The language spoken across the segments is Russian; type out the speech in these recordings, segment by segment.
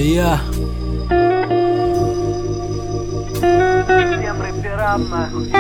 Я Всем рэперам нахуй.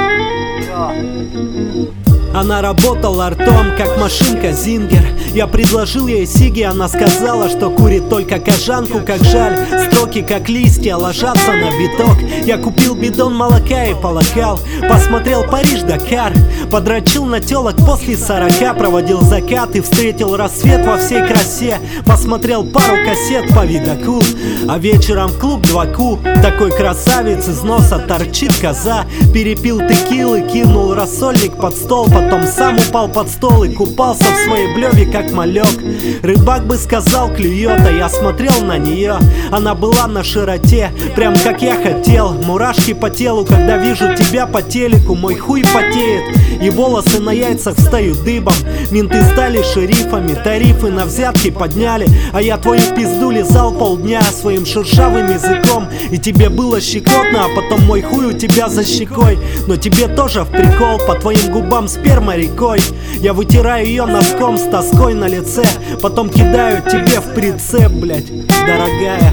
Всё. Она работала ртом, как машинка Зингер. Я предложил ей сиги, она сказала, что курит только кожанку. Как жаль, строки как листья ложатся на биток. Я купил бидон молока и полакал. Посмотрел Париж-Дакар, подрочил на телок после 40. Проводил закат и встретил рассвет во всей красе. Посмотрел пару кассет по видаку, а вечером в клуб 2Q. Такой красавец, из носа торчит коза. Перепил текилы, кинул рассольник под стол. Потом сам упал под стол и купался в своей блеве, как малек. Рыбак бы сказал, клюет, а я смотрел на нее. Она была на широте, прям как я хотел. Мурашки по телу, когда вижу тебя по телеку. Мой хуй потеет, и волосы на яйцах встают дыбом. Менты стали шерифами, тарифы на взятки подняли. А я твою пизду лизал полдня своим шершавым языком. И тебе было щекотно, а потом мой хуй у тебя за щекой. Но тебе тоже в прикол, по твоим губам сперма рекой. Я вытираю ее носком с тоской на лице. Потом кидаю тебе в прицеп, блять, дорогая.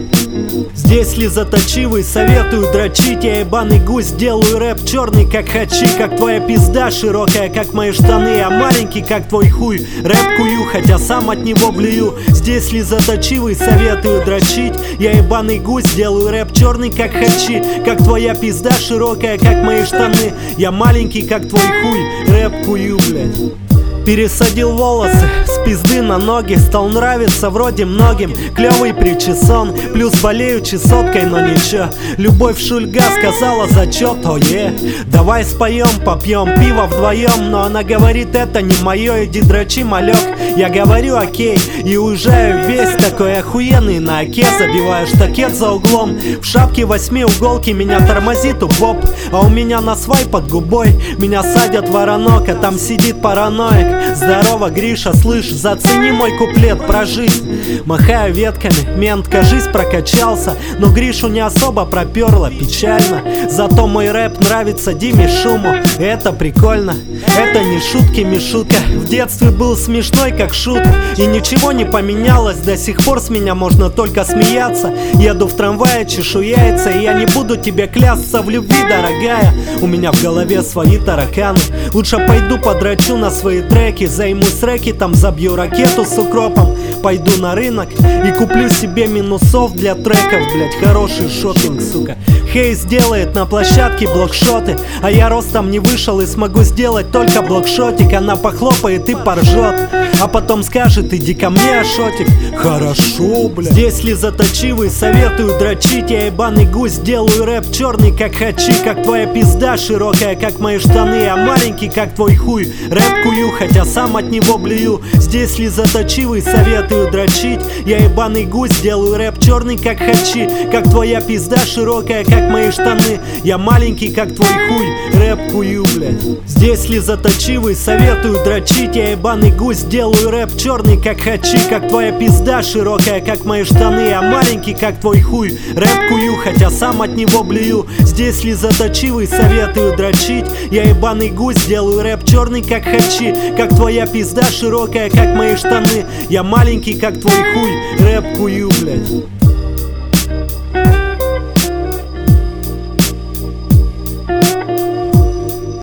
Здесь слезоточивый, советую дрочить. Я ебаный гусь, делаю рэп черный, как хачи. Как твоя пизда, широкая, как мои штаны. Я маленький, как твой хуй, рэп кую, хотя сам от него блюю. Здесь слезоточивый, советую дрочить. Я ебаный гусь, делаю рэп черный, как хачи. Как твоя пизда, широкая, как мои штаны. Я маленький, как твой хуй, рэп кую, блядь. Пересадил волосы с пизды на ноги. Стал нравиться вроде многим, клёвый причесон. Плюс болею чесоткой, но ничего. Любовь Шульга сказала зачет, ое. Давай споем, попьем пиво вдвоем. Но она говорит, это не мое, иди дрочи, малек. Я говорю окей и уезжаю весь такой охуенный на оке. Забиваю штакет за углом, в шапке восьмиуголки. Меня тормозит УБОП, а у меня на свай под губой. Меня садят воронок, а там сидит параноик. Здорово, Гриша, слышь, зацени мой куплет про жизнь. Махаю ветками, мент, кажись, прокачался. Но Гришу не особо проперло, печально. Зато мой рэп нравится Диме Шуму, это прикольно. Это не шутки, Мишутка. В детстве был смешной, как шут. И ничего не поменялось, до сих пор с меня можно только смеяться. Еду в трамвае, чешу яйца, и я не буду тебе клясться в любви, дорогая. У меня в голове свои тараканы. Лучше пойду подрачу на свои треки. Займусь рэкетом, забью ракету с укропом. Пойду на рынок и куплю себе минусов для треков, блять, хороший шопинг, сука. Хейс делает на площадке блокшоты, а я ростом не вышел и смогу сделать только блокшотик. Она похлопает и поржет, а потом скажет, иди ко мне, Ашотик. Хорошо, блядь. Здесь слезоточивый, советую дрочить. Я ебаный гусь, делаю рэп черный, как хачи. Как твоя пизда, широкая, как мои штаны. Я маленький, как твой хуй, рэп кую, хотя сам от него блюю. Здесь слезоточивый, советую дрочить. Я ебаный гусь, делаю рэп черный, как хачи. Как твоя пизда, широкая, как мои штаны. Я маленький, как твой хуй, рэп кую, блядь. Здесь слезоточивый, советую дрочить. Я ебаный гусь, делаю рэп черный, как хачи. Как твоя пизда, широкая, как мои штаны. Я маленький, как твой хуй, рэп кую, хотя сам от него блюю. Здесь слезоточивый, советую дрочить. Я ебаный гусь, делаю рэп черный, как хачи. Как твоя пизда, широкая, как мои штаны. Я маленький, как твой хуй, рэп кую, блядь.